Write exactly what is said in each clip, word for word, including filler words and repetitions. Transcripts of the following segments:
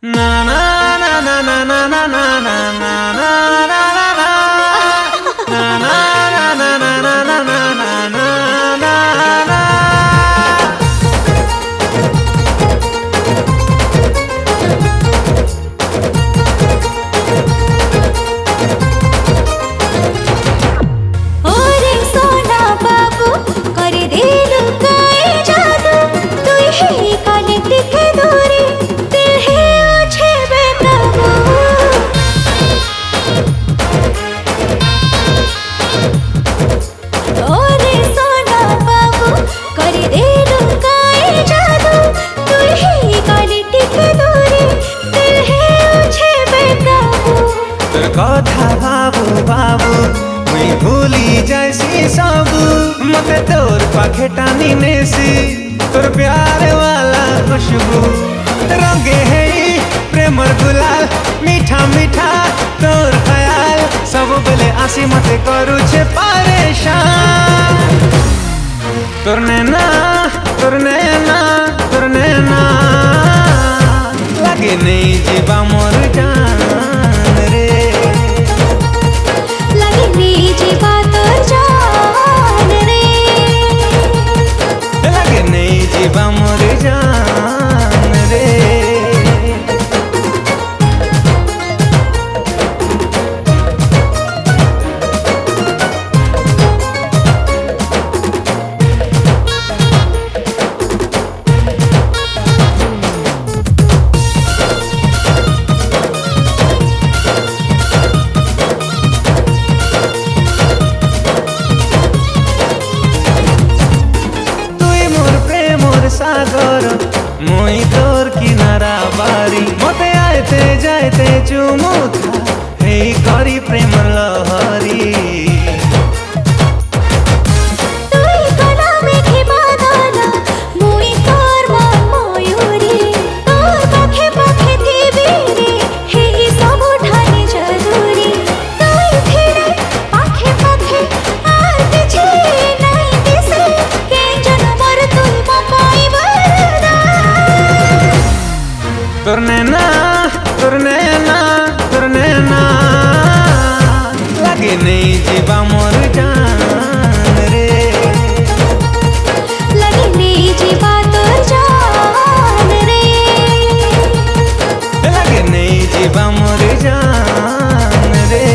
Na na na na na na na na na na na na na na na na na na na na. ओरे सोना बाबू कर दे लुकाए जादू तू ही काले दिखे दूरी दिल है ओछे बेकाबू। ओरे सोना बाबू कर दे लुकाए जादू तू ही काले दिखे दूरी दिल है ओछे बेकाबू। तोर कथा बाबू बाबू मुई भूली जाइसी सबू मते तोर पाखे टानी नेसी तोर प्यार वाला खुशबू रंगे है प्रेमर गुलाल मीठा मीठा तोर ख्याल सब बेले आसी मते करू छे परेशान। तोर नैना तोर नैना तोर नैना लागे नहीं जीवा मोर जान रे लगे नीचे बातोर जान रे लगे नहीं जीवा मोर जान रे। सागर मुई तोर किनारा बारी मते आयते जायते चुमुथा हे करी प्रेम लहरी। तुई कला में खिबादाना मुई तोर मन मयूरी तोर पाखे पाखे थी बेरे हे ही सब ठाने जरूरी तुई फिरे पाखे पाखे आते छे नहीं दिसे के जनमर तुई मपाई बरदा। तोर नैना तोर नैना तोर नैना लागे नहीं जीवा मोर जान रे लगे नीचे बातोर जान रे लगे नहीं जीवा मोर जान रे।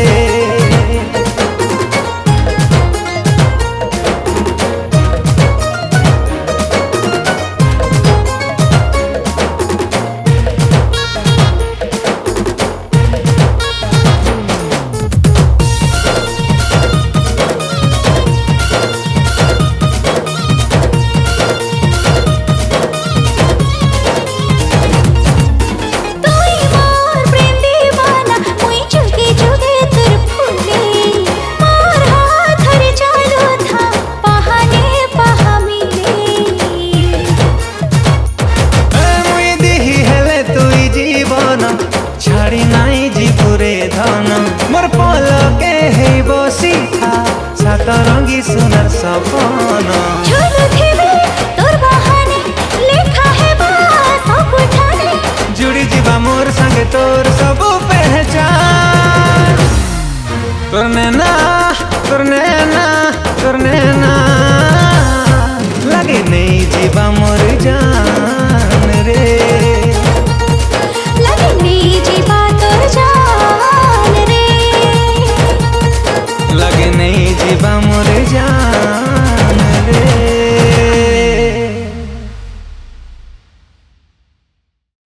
छाड़ी नाई जीपुरे धन मोर पलके हे बसी था सात रंगी सुनर सपन झुलू थिबे तोर बहाने लेखा है बा सब ठाने जुड़ी जीवा मोर संगे तोर सब पहचान। तोर नैना तोर नैना तोर नैना लगे नहीं जीवा मोर जान रे लगे नीचे बातोर जान रे लगे नहीं जीवा मोर